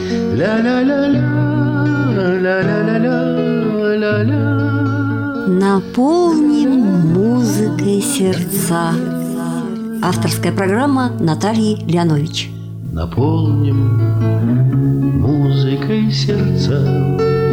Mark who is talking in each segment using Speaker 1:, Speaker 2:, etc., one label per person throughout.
Speaker 1: Наполним музыкой сердца. Авторская программа Натальи Леонович.
Speaker 2: Наполним музыкой сердца.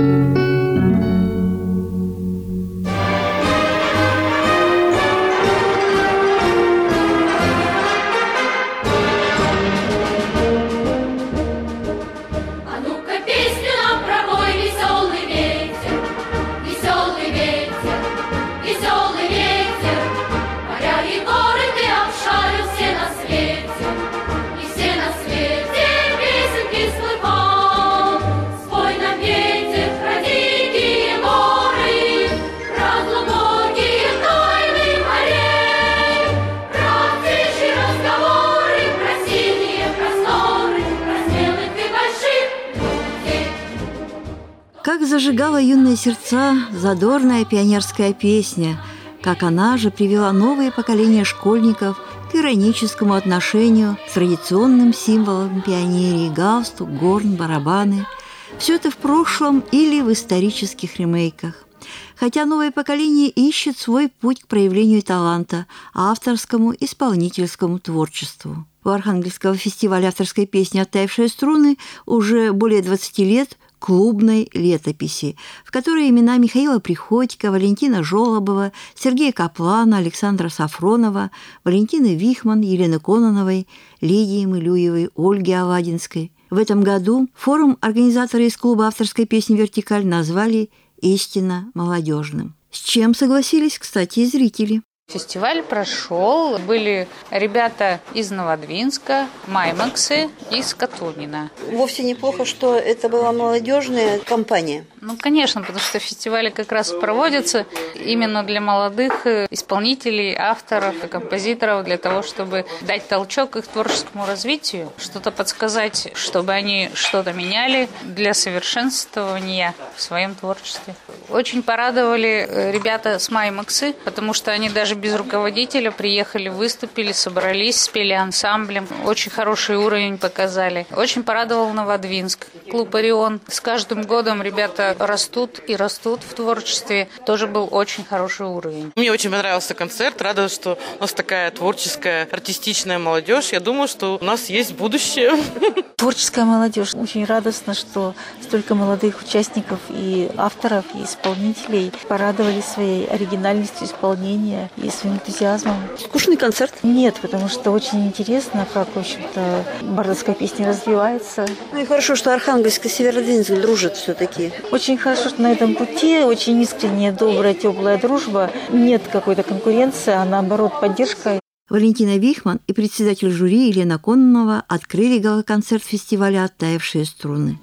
Speaker 1: Как зажигала юные сердца задорная пионерская песня, как она же привела новые поколения школьников к ироническому отношению к традиционным символам пионерии: галстук, горн, барабаны. Все это в прошлом или в исторических ремейках. Хотя новое поколение ищет свой путь к проявлению таланта, авторскому, исполнительскому творчеству. У Архангельского фестиваля авторской песни «Оттаившие струны» уже более 20 лет клубной летописи, в которой имена Михаила Приходько, Валентина Жолобова, Сергея Каплана, Александра Сафронова, Валентины Вихман, Елены Кононовой, Лидии Мылюевой, Ольги Аладинской. В этом году форум организаторы из клуба авторской песни «Вертикаль» назвали «Истинно молодежным». С чем согласились, кстати, и зрители.
Speaker 3: Фестиваль прошел. Были ребята из Новодвинска, Маймаксы, из Катунина.
Speaker 1: Вовсе неплохо, что это была молодежная компания.
Speaker 3: Ну, конечно, потому что фестивали как раз проводятся именно для молодых исполнителей, авторов и композиторов, для того, чтобы дать толчок их творческому развитию, что-то подсказать, чтобы они что-то меняли для совершенствования в своем творчестве. Очень порадовали ребята с Маймаксы, потому что они даже без руководителя приехали, выступили, собрались, спели ансамблем. Очень хороший уровень показали. Очень порадовал Новодвинск. Клуб «Орион». С каждым годом ребята растут и растут в творчестве. Тоже был очень хороший уровень.
Speaker 4: Мне очень понравился концерт. Рада, что у нас такая творческая, артистичная молодежь. Я думаю, что у нас есть будущее.
Speaker 5: Творческая молодежь. Очень радостно, что столько молодых участников и авторов, и исполнителей порадовали своей оригинальностью исполнения и своим энтузиазмом.
Speaker 1: Скучный концерт?
Speaker 5: Нет, потому что очень интересно, как, в общем-то, бардовская песня развивается.
Speaker 1: Ну и хорошо, что Архангельск и Северодвинск дружат все-таки.
Speaker 5: Очень хорошо, что на этом пути очень искренняя, добрая, теплая дружба. Нет какой-то конкуренции, а наоборот поддержка.
Speaker 1: Валентина Вихман и председатель жюри Елена Кононова открыли гала-концерт фестиваля «Оттаившие струны».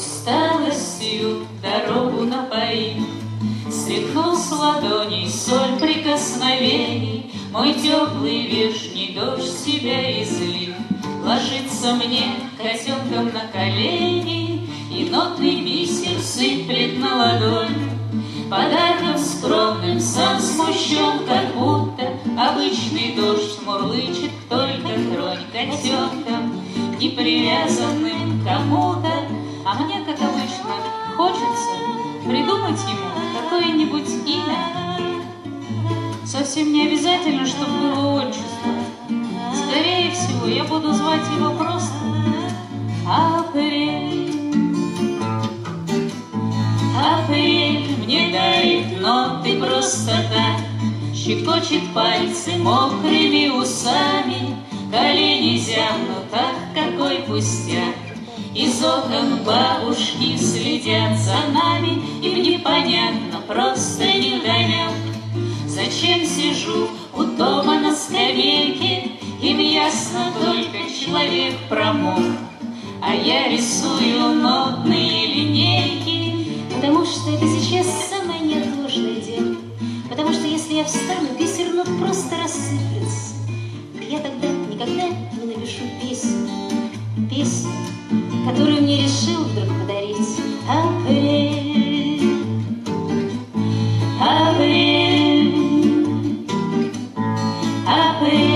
Speaker 6: Усталостью дорогу напоим, стряхнул с ладоней соль прикосновений, мой теплый вешний дождь себя излив, ложится мне котенком на колени, и нотный бисер сыплет на ладонь. Подарком скромным сам смущен, как будто обычный дождь мурлычет только тронь котенком, не привязанным к кому-то, а мне, как обычно, хочется придумать ему какое-нибудь имя. Совсем не обязательно, чтобы было отчество. Скорее всего, я буду звать его просто Апрель. Апрель мне дарит ноты просто так, щекочет пальцы мокрыми усами, колени зябнут, ах, какой пустяк. Из окон бабушки следят за нами, им непонятно, просто невдомек. Зачем сижу у дома на скамейке, им ясно только человек промок. А я рисую нотные линейки, потому что это сейчас самое неотложное дело. Потому что если я встану, бисер нот просто рассыплется. Я тогда никогда не напишу песню, песню, которую мне решил вдруг подарить Апрель. Апрель,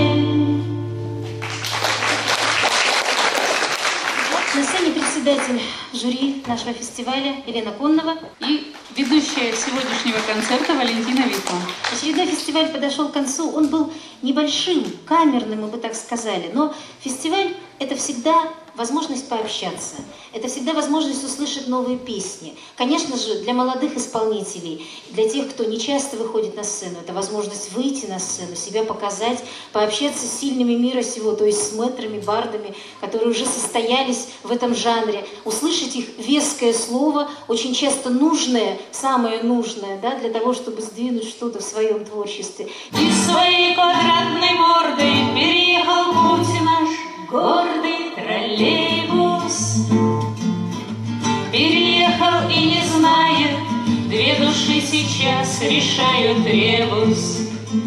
Speaker 6: Апрель. На сцене председатель жюри нашего фестиваля Елена Коннова
Speaker 3: и ведущая сегодняшнего концерта Валентина Витова.
Speaker 6: Очередной фестиваль подошел к концу. Он был небольшим, камерным, мы бы так сказали. Но фестиваль – это всегда возможность пообщаться. Это всегда возможность услышать новые песни. Конечно же, для молодых исполнителей, для тех, кто не часто выходит на сцену, это возможность выйти на сцену, себя показать, пообщаться с сильными мира сего, то есть с мэтрами, бардами, которые уже состоялись в этом жанре, услышать их веское слово, очень часто нужное, самое нужное, да, для того, чтобы сдвинуть что-то в своем творчестве.
Speaker 3: И своей квадратной мордой переехал путь наш гордый троллейбус. Переехал и не знает, две души сейчас решают ребус.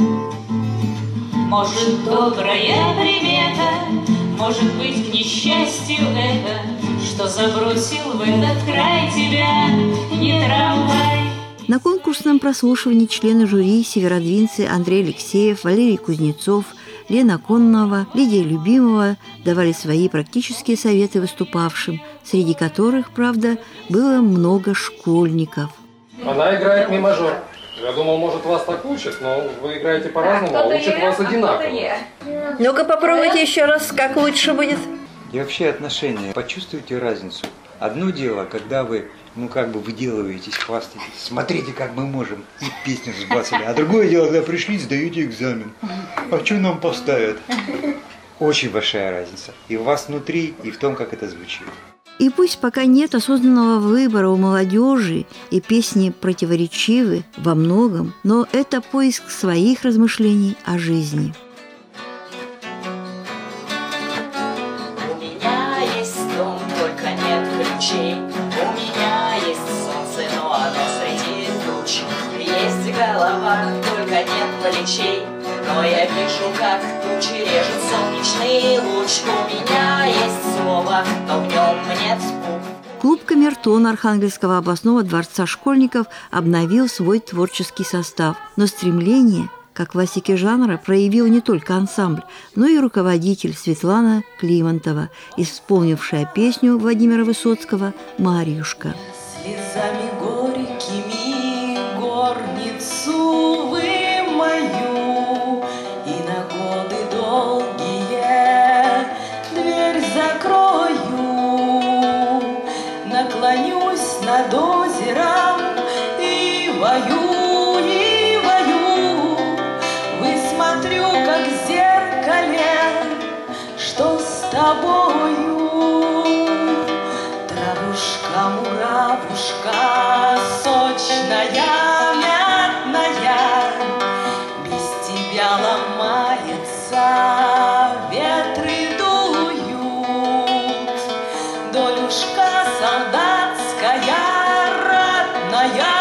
Speaker 3: Может, добрая примета, может быть, к несчастью это, что забросил в этот край тебя не трамвай.
Speaker 1: На конкурсном прослушивании члены жюри северодвинцы Андрей Алексеев, Валерий Кузнецов, Лена Коннова, Лидия Любимова давали свои практические советы выступавшим, среди которых, правда, было много школьников.
Speaker 7: Она играет ми-мажор. Я думал, может, вас так учат, но вы играете по-разному, а учат вас одинаково.
Speaker 1: Ну-ка попробуйте еще раз, как лучше будет.
Speaker 8: И вообще отношения. Почувствуйте разницу. Одно дело, когда вы, выделываетесь, хвастаетесь. Смотрите, как мы можем. И песню сбрасывали. А другое дело, когда пришли, сдаете экзамен. А что нам поставят? Очень большая разница. И у вас внутри, и в том, как это звучит.
Speaker 1: И пусть пока нет осознанного выбора у молодежи, и песни противоречивы во многом, но это поиск своих размышлений о жизни.
Speaker 9: У меня есть дом, только нет ключей. У меня есть солнце, но оно среди туч. Есть голова, только нет плечей. Но я вижу, как тучи режет солнечный луч. У меня есть слово, но в нем нет букв.
Speaker 1: Клуб «Камертон» Архангельского областного дворца школьников обновил свой творческий состав. Но стремление, как классики жанра, проявил не только ансамбль, но и руководитель Светлана Климонтова, исполнившая песню Владимира Высоцкого «Марьюшка».
Speaker 9: Слезами горькими горницу вы мою, и на годы долгие дверь закрою. Наклонюсь над озером и вою, высмотрю, как в зеркале, что с тобою. Травушка, муравушка, сочная, мятная, без тебя ломается, ветры дуют. Долюшка солдатская, родная,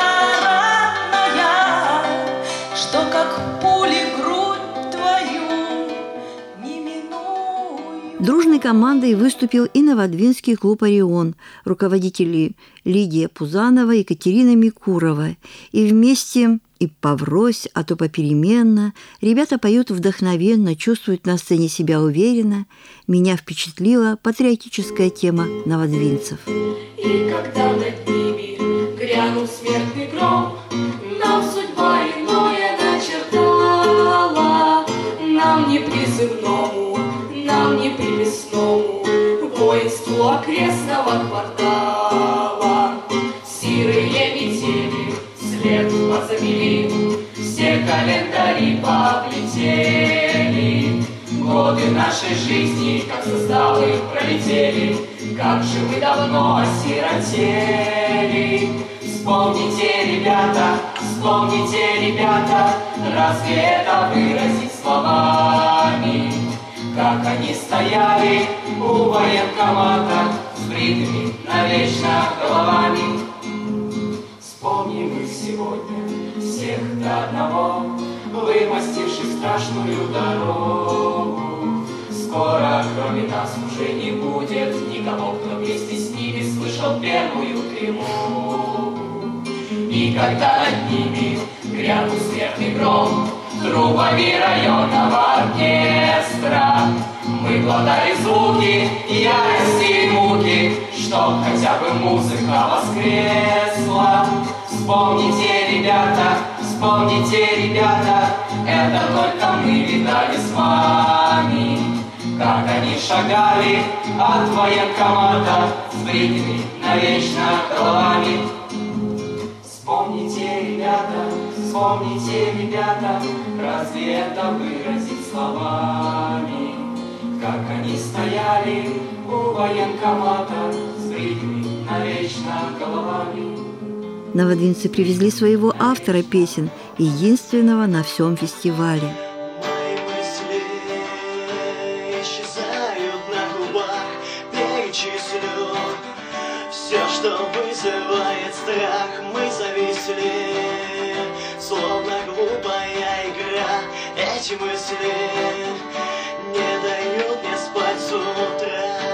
Speaker 9: что как пули грудь твою не минуют.
Speaker 1: Дружной командой выступил и новодвинский клуб «Орион», руководители Лидия Пузанова и Екатерина Микурова. И вместе, и поврось, а то попеременно, ребята поют вдохновенно, чувствуют на сцене себя уверенно. Меня впечатлила патриотическая тема новодвинцев.
Speaker 10: И когда над ними грянул смертный гром, нам судьба иное начертала, нам не призывному, нам не примесному воинству окрестного квартала. Сирые метели след позамели, все календари пооблетели. Годы нашей жизни, как суставы, пролетели, как же мы давно осиротели. Вспомните, ребята, разве это выразить словами? Как они стояли у военкомата с бритыми навечно головами. Вспомним мы сегодня всех до одного, вымостивших страшную дорогу. Скоро кроме нас уже не будет никого, кто вместе с ними слышал первую тревогу. И когда над ними грянул смертный гром трубами районного оркестра,
Speaker 11: Мы глотали звуки, ярости и муки, чтоб хотя бы музыка воскресла. Вспомните, ребята, это только мы видали с вами, как они шагали от военкомата с бритыми навечно головами. Вспомните, ребята, разве это выразить словами? Как они стояли у военкомата с бритыми навечно головами.
Speaker 1: Новодвинцы привезли своего автора песен, единственного на всем фестивале.
Speaker 12: Мои мысли исчезают на губах, перечислю все, что вызывает страх. Мы зависли, словно глупая игра. Эти мысли не дают мне спать с утра.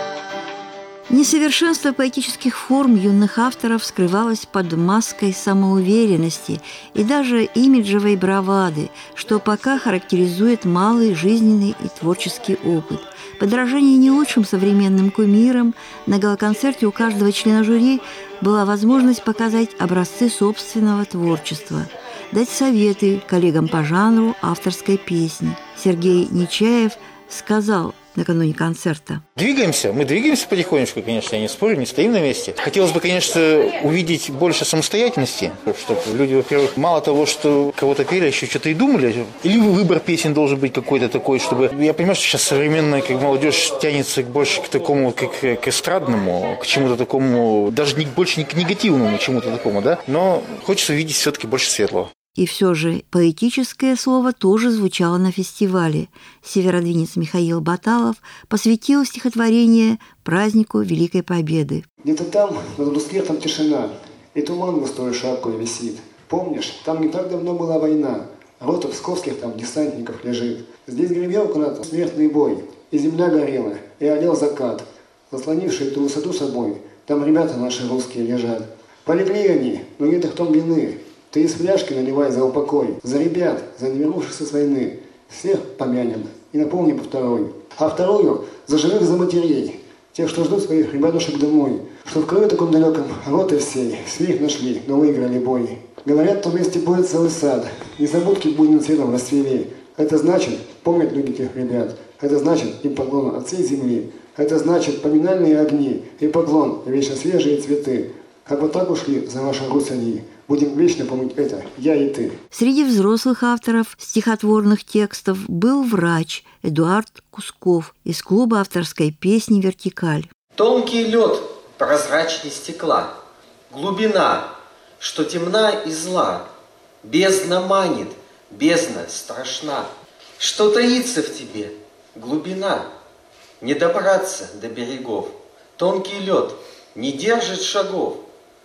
Speaker 1: Несовершенство поэтических форм юных авторов скрывалось под маской самоуверенности и даже имиджевой бравады, что пока характеризует малый жизненный и творческий опыт. Подражание не лучшим современным кумирам, на галоконцерте у каждого члена жюри была возможность показать образцы собственного творчества, дать советы коллегам по жанру авторской песни. Сергей Нечаев сказал накануне концерта:
Speaker 13: мы двигаемся потихонечку, конечно, я не спорю, не стоим на месте. Хотелось бы, конечно, увидеть больше самостоятельности, чтобы люди, во-первых, мало того, что кого-то пели, еще что-то и думали. Или выбор песен должен быть какой-то такой, чтобы... Я понимаю, что сейчас современная молодежь тянется больше к такому, как к эстрадному, к чему-то такому, даже больше не к негативному, чему-то такому, да? Но хочется видеть все-таки больше светлого.
Speaker 1: И все же поэтическое слово тоже звучало на фестивале. Северодвинец Михаил Баталов посвятил стихотворение празднику Великой Победы.
Speaker 14: Где-то там, над Лускертом тишина, и туман густой шапкой висит. Помнишь, там не так давно была война, рота псковских там десантников лежит. Здесь гремел когда-то смертный бой, и земля горела, и орел закат, заслонивший ту высоту собой. Там ребята наши русские лежат. Полегли они, но нет их в том вины. Ты из фляжки наливай за упокой, за ребят, за не вернувшихся с войны. Всех помянем и напомним по второй. А вторую за живых, за матерей, тех, что ждут своих ребятушек домой. Что в краю таком далеком роты всей своих нашли, но выиграли бой. Говорят, в том месте будет целый сад, незабудки буйным цветом расцвели. Это значит, помнят люди тех ребят. Это значит, им поклон от всей земли. Это значит, поминальные огни и поклон, вечно свежие цветы. Как вот так ушли за ваши русани. Будем вечно помнить это, я и ты.
Speaker 1: Среди взрослых авторов стихотворных текстов был врач Эдуард Кусков из клуба авторской песни «Вертикаль».
Speaker 15: Тонкий лед прозрачней стекла, глубина, что темна и зла, бездна манит, бездна страшна, что таится в тебе, глубина, не добраться до берегов. Тонкий лед не держит шагов,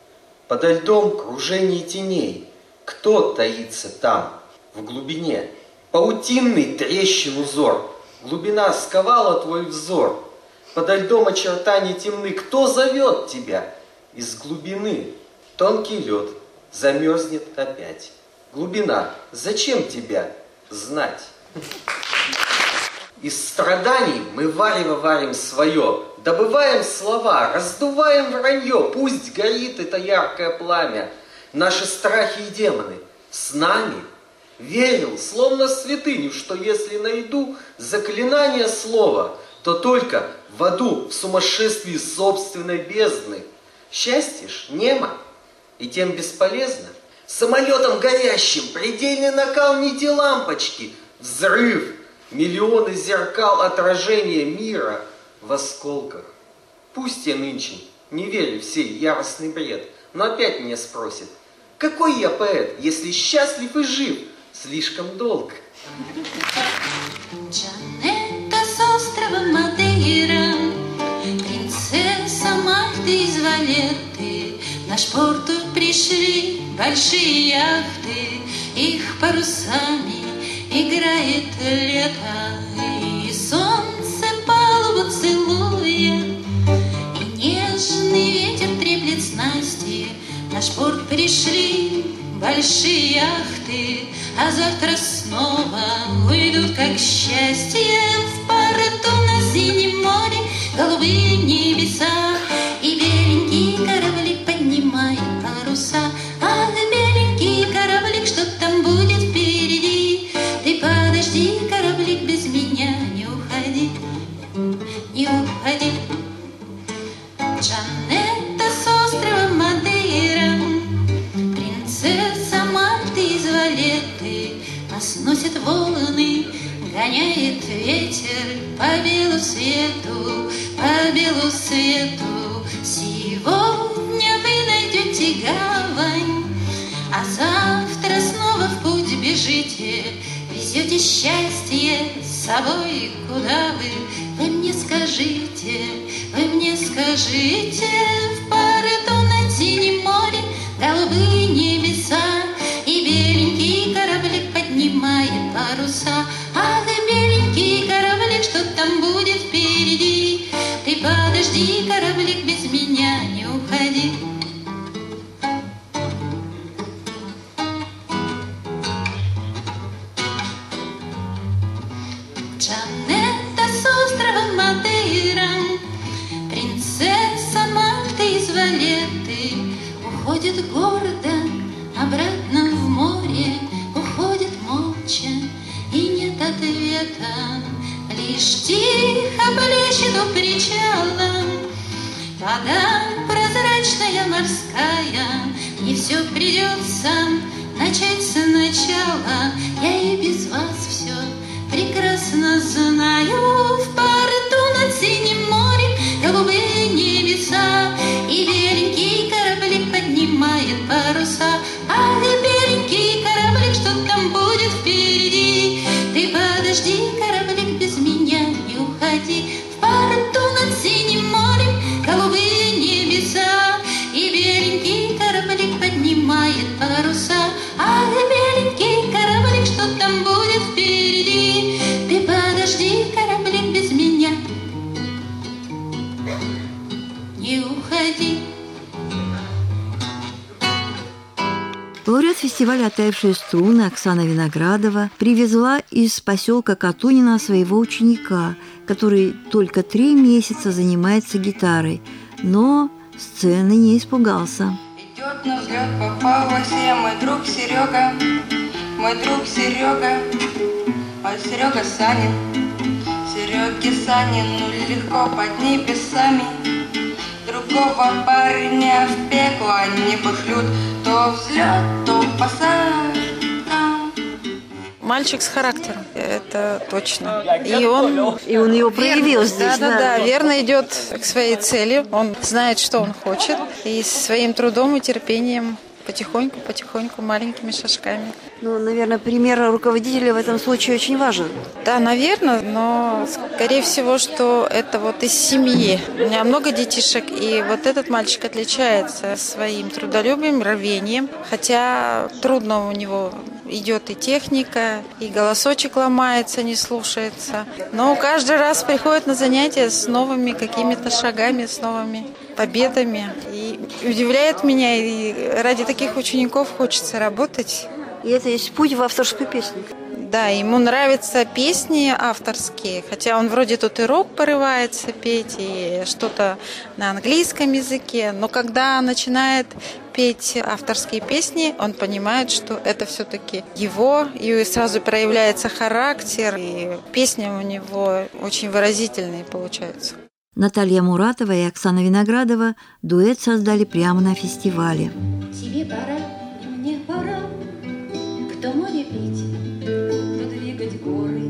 Speaker 15: подо льдом кружение теней. Кто таится там, в глубине? Паутинный трещин узор, глубина сковала твой взор. Подо льдом очертания темны. Кто зовет тебя из глубины? Тонкий лед замерзнет опять. Глубина, зачем тебя знать? Из страданий мы варево варим свое, добываем слова, раздуваем вранье, пусть горит это яркое пламя. Наши страхи и демоны с нами. Верил, словно в святыню, что если найду заклинание слова, то только в аду, в сумасшествии собственной бездны. Счастье ж немо, и тем бесполезно. Самолетом горящим, предельный накал не те лампочки, взрыв. Миллионы зеркал отражения мира в осколках. Пусть я нынче не верю в сей яростный бред, но опять меня спросят, какой я поэт, если счастлив и жив слишком долго?
Speaker 6: Джанетта с острова Мадейра, принцесса Мальты из Валетты, в наш порт тут пришли большие яхты, их парусами играет лето, и солнце палубу целуя, и нежный ветер треплет снасти. В наш порт пришли большие яхты, а завтра снова уйдут, как счастье в порту на
Speaker 16: синем море голубые небеса, и беленький кораблик поднимает паруса. Ах, беленький кораблик, что там будет впереди? Ты подожди, кораблик, без меня не уходи, не уходи. Джанетта с острова Мадейра, принцесса Мальты из Валетты, нас носят волны, гоняет ветер по белу свету, по белу свету. Сегодня вы найдете гавань, а завтра снова в путь бежите. Везете счастье с собой, куда вы мне скажите, вы мне скажите. В порту над синим морем голубые небеса, и беленький кораблик поднимает паруса. Ах, беленький кораблик, что там будет впереди? Ты подожди, кораблик, без меня не уходи. Джанетта с острова Мадейра, принцесса Мальты из Валетты, уходит гордо обратно в море, уходит молча, и нет ответа. Лишь тихо плещет у причала вода прозрачная морская. Мне все придется начать сначала, я и без вас все прекрасно знаю. В порту над синим морем голубые небеса, и беленький кораблик поднимает паруса. Ах, беленький кораблик, что там будет впереди? Ты подожди, кораблик, без меня не уходи. В порту над синим морем голубые небеса, и беленький кораблик поднимает паруса. Ах, беленький кораблик, что там будет впереди? Ты подожди, кораблик, без меня не уходи.
Speaker 1: Лауреат фестиваля «Оттаившие струны» Оксана Виноградова привезла из поселка Катунина своего ученика, который только 3 месяца занимается гитарой, но сцены не испугался.
Speaker 17: Идет на взлет попал во все мой друг Серега, мой друг Серега, мой Серега Санин. Сереге Санину легко под небесами, другого парня в пекло не пошлют. То взлет, то пассаж.
Speaker 5: Мальчик с характером, это точно. И он
Speaker 1: его проявил здесь.
Speaker 5: Да, верно идет к своей цели. Он знает, что он хочет, и своим трудом и терпением потихоньку, маленькими шажками.
Speaker 1: Ну, наверное, пример руководителя в этом случае очень важен.
Speaker 5: Да, наверное, но скорее всего, что это вот из семьи. У меня много детишек, и вот этот мальчик отличается своим трудолюбием, рвением, хотя трудно у него идет и техника, и голосочек ломается, не слушается. Но каждый раз приходит на занятия с новыми какими-то шагами, с новыми победами. И удивляет меня, и ради таких учеников хочется работать.
Speaker 1: И это есть путь в авторскую песню.
Speaker 5: Да, ему нравятся песни авторские, хотя он вроде тут и рок порывается петь, и что-то на английском языке, но когда начинает петь авторские песни, он понимает, что это все-таки его, и сразу проявляется характер, и песни у него очень выразительные получаются.
Speaker 1: Наталья Муратова и Оксана Виноградова дуэт создали прямо на фестивале.
Speaker 16: Тебе пора, мне пора, кто море пить, кто двигать горы.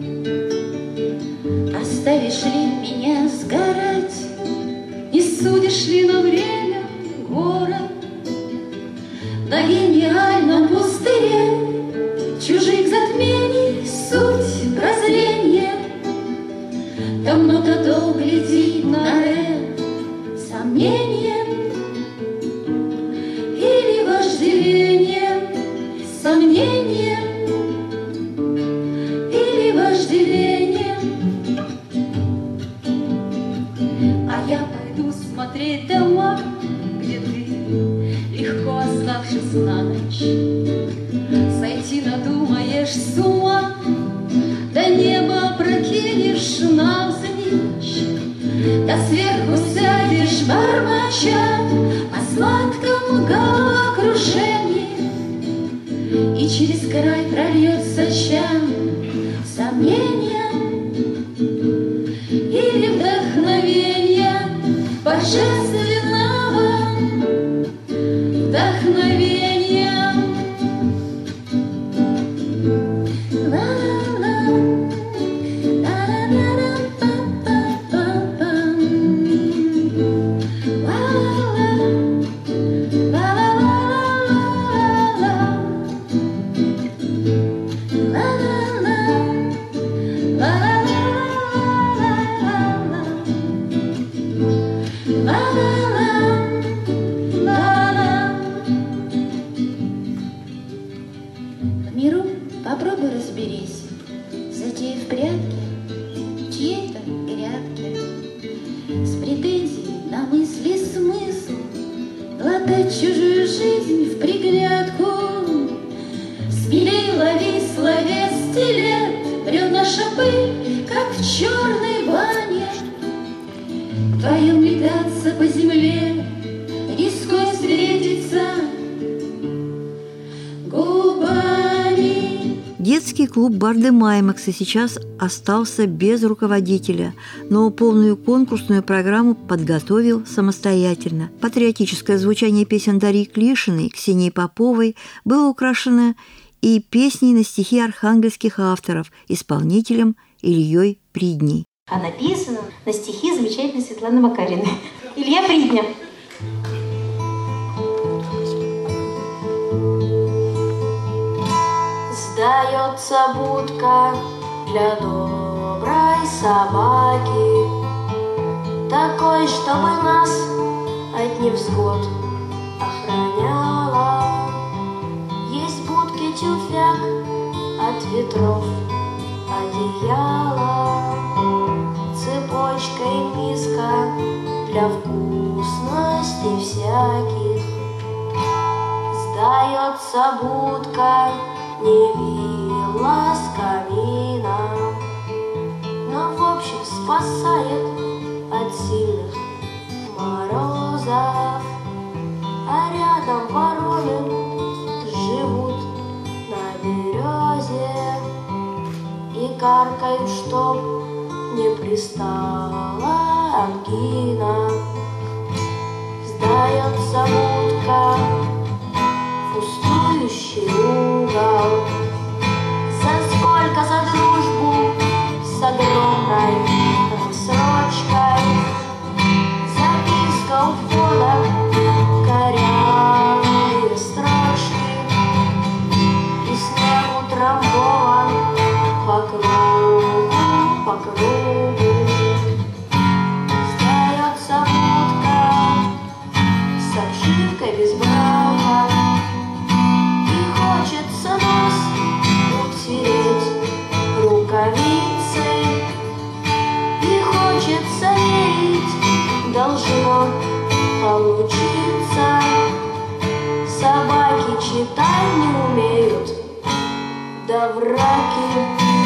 Speaker 16: Оставишь ли меня сгорать, не судишь ли на время город? На гениальном пустыре чужих затмений суть прозрения. Давно-то глядит на это сомнением или вожделением, сомнением или вожделением. А я пойду смотреть дома, где ты, легко оставшись на ночь, сойти надумаешь с ума, до неба прокинешь навзничь. искрой прольется чан, сомнения или вдохновения божественного вдохновения. В миру попробуй разберись, затеяв прятки чьей-то грядки, с претензией на мысли смысл, глотать чужую жизнь в приглядку. Смелей лови словес стилет, врет наша пыль, как в черной бане. Вдвоем метаться по земле, рискуя встретиться губами.
Speaker 1: Детский клуб Барды Маймакса сейчас остался без руководителя, но полную конкурсную программу подготовил самостоятельно. Патриотическое звучание песен Дарьи Клишиной, Ксении Поповой было украшено и песней на стихи архангельских авторов, исполнителем Ильей Придней.
Speaker 18: А написано на стихи замечательной Светланы Макариной. Илья Придня.
Speaker 10: Сдается будка для доброй собаки, такой, чтобы нас от невзгод охраняла. Есть в будке тюфяк от ветров, одеяло, цепочка и миска для вкусностей всяких. Сдается будка не вилла с камина, но в общем спасает от сильных морозов. А рядом вороны живут на березе и каркают, чтоб не пристала ангина. Сдается будка в пустующий угол. За сколько за дружбу с огромной рассрочкой? Записка у входа, корявые строчки, и снег утрамбован по кругу, по кругу. Сдается будка с обшивкой без брака, и хочется нос утереть рукавицей, и хочется верить, должно получиться. Собаки читать не умеют, да враки.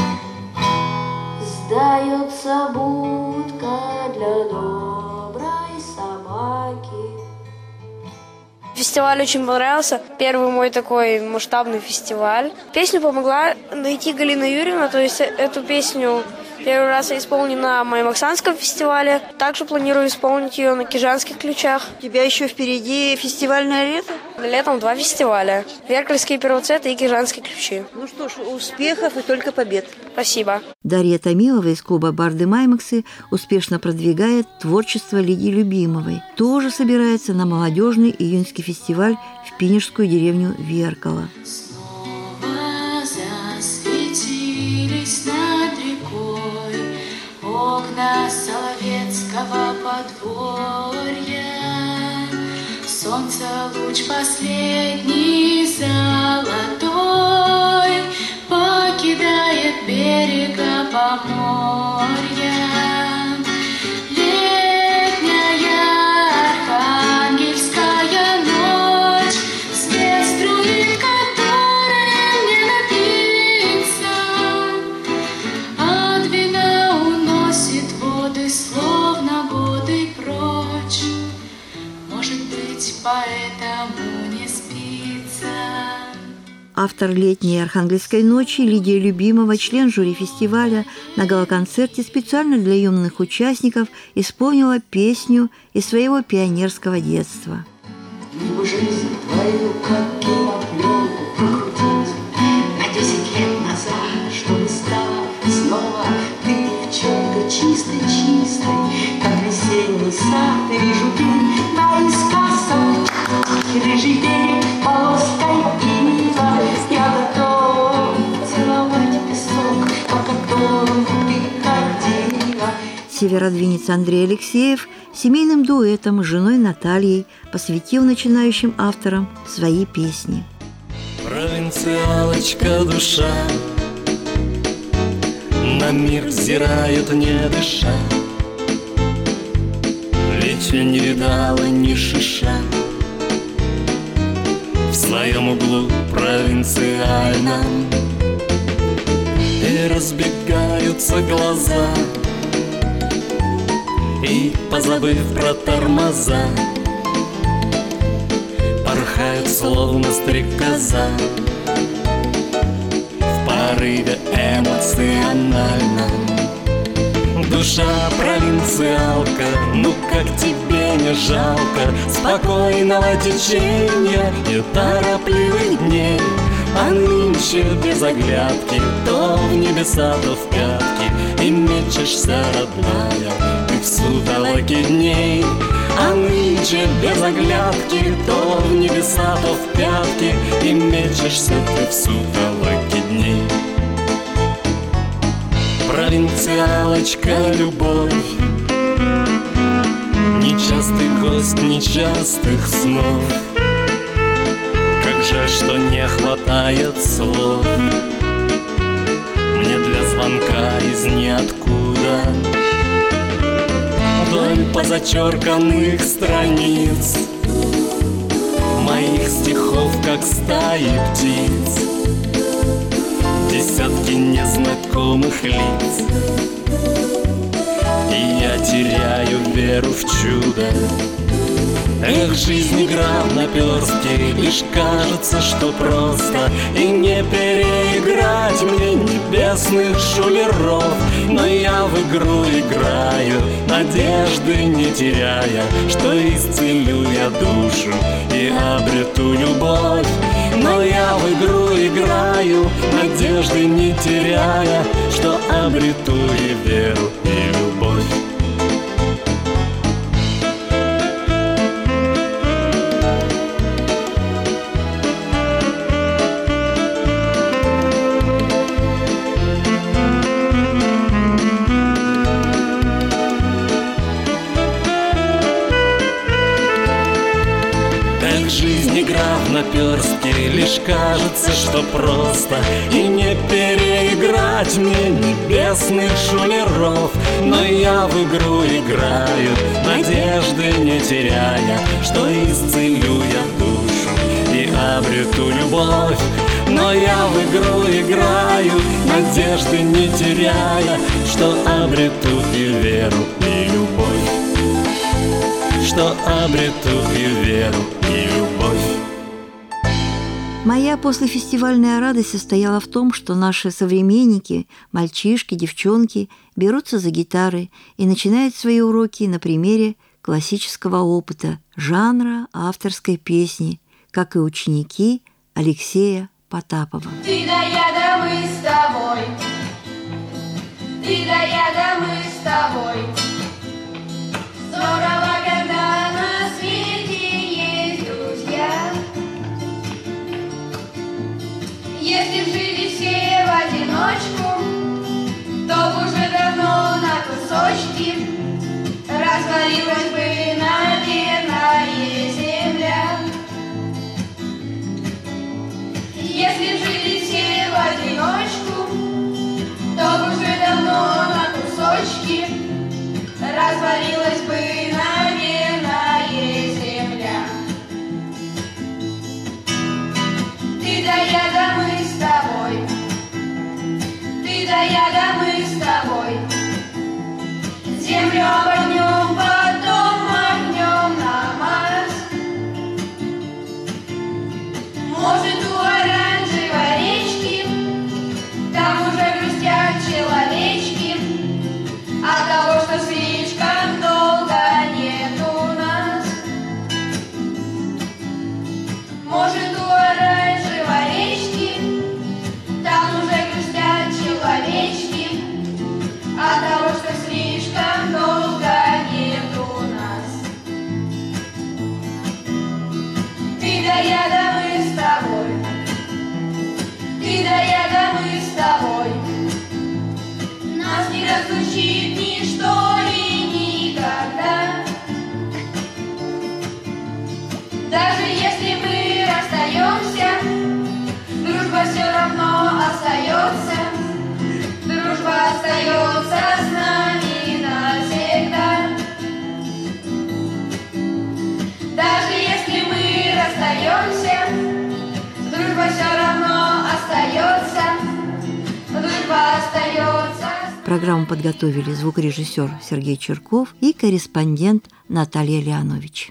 Speaker 10: Сдается будка для доброй собаки.
Speaker 19: Фестиваль очень понравился. Первый мой такой масштабный фестиваль. Песню помогла найти Галина Юрьевна, то есть эту песню первый раз я исполню на Маймаксанском фестивале. Также планирую исполнить ее на Кижанских ключах.
Speaker 1: У тебя еще впереди фестивальное лето?
Speaker 19: Летом 2 фестиваля. Веркальские первоцветы и Кижанские ключи.
Speaker 1: Ну что ж, успехов и только побед.
Speaker 19: Спасибо.
Speaker 1: Дарья Томилова из клуба Барды Маймаксы успешно продвигает творчество Лидии Любимовой. Тоже собирается на молодежный июньский фестиваль в пинежскую деревню Веркало.
Speaker 10: Засветились над рекой окна Соловецкого подворья. Солнце луч последний золотой покидает берега поморья.
Speaker 6: поэтому не спится.
Speaker 1: Автор «Летней Архангельской ночи» Лидия Любимова, член жюри фестиваля, на гала-концерте специально для юных участников исполнила песню из своего пионерского детства.
Speaker 10: Либо жизнь твою, как кинопленку, прокрутить на 10 лет назад, чтобы стала снова ты девчонка чистой-чистой, как весенний сад. Вижу ты наискосок, рыжий берег, полоской ива. Я готов целовать песок, пока долго ты как дива.
Speaker 1: Северодвинец Андрей Алексеев семейным дуэтом с женой Натальей посвятил начинающим авторам свои песни.
Speaker 20: Провинциалочка душа на мир взирает, не дыша, ведь не видала ни шиша. В своем углу провинциальном и разбегаются глаза, и, позабыв про тормоза, порхают словно стрекоза в порыве эмоциональном. Душа провинциалка, ну как тебе не жалко спокойного течения и торопливых дней? А нынче без оглядки то в небеса, то в пятки, и мечешься, родная, ты в сутолоке дней. А нынче без оглядки то в небеса, то в пятки, и мечешься ты в сутолоке дней. Провинциалочка, любовь, нечастый гость нечастых снов. Как жаль, что не хватает слов мне для звонка из ниоткуда, вдоль позачерканных страниц моих стихов, как стаи птиц, десятки незнакомых лиц, и я теряю веру в чудо. Эх, жизнь игра в наперстке, лишь кажется, что просто, и не переиграть мне небесных шулеров. Но я в игру играю, надежды не теряя, что исцелю я душу и обрету любовь. Но я в игру играю, надежды не теряя, что обрету и веру, и любовь. Игра в наперстке, лишь кажется, что просто, и не переиграть мне небесных шулеров. Но я в игру играю, надежды не теряя, что исцелю я душу и обрету любовь. Но я в игру играю, надежды не теряя, что обрету и веру, и любовь, что обрету и веру, и любовь.
Speaker 1: Моя послефестивальная радость состояла в том, что наши современники, мальчишки, девчонки, берутся за гитары и начинают свои уроки на примере классического опыта, жанра авторской песни, как и ученики Алексея Потапова.
Speaker 10: Ты да я, да мы с тобой, ты да я, да мы с тобой. Здорово, когда на свете есть друзья. Если б жили все в одиночку, то б уже давно на кусочки развалилась бы, наверное, земля. Если б жили все в одиночку, то б уже давно на кусочки развалилась бы, наверное, земля. Ты да я, да мы с тобой, ты да я, да мы с тобой. Землю обогнем, потом махнем на Марс. Может, у оранжевого да я, да мы с тобой. Ты да я, да мы с тобой. Нас не разлучит ничто и никогда. Даже если мы расстаемся, дружба все равно остается. Дружба остается с нами навсегда. Даже если мы расстаемся, дружба все равно остается. Дружба остается.
Speaker 1: Программу подготовили звукорежиссер Сергей Черков и корреспондент Наталья Леонович.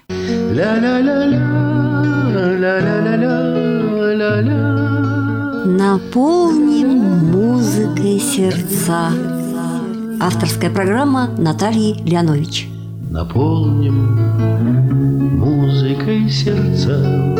Speaker 1: Наполним музыкой сердца. Авторская программа Натальи Леонович.
Speaker 2: Наполним музыкой сердца.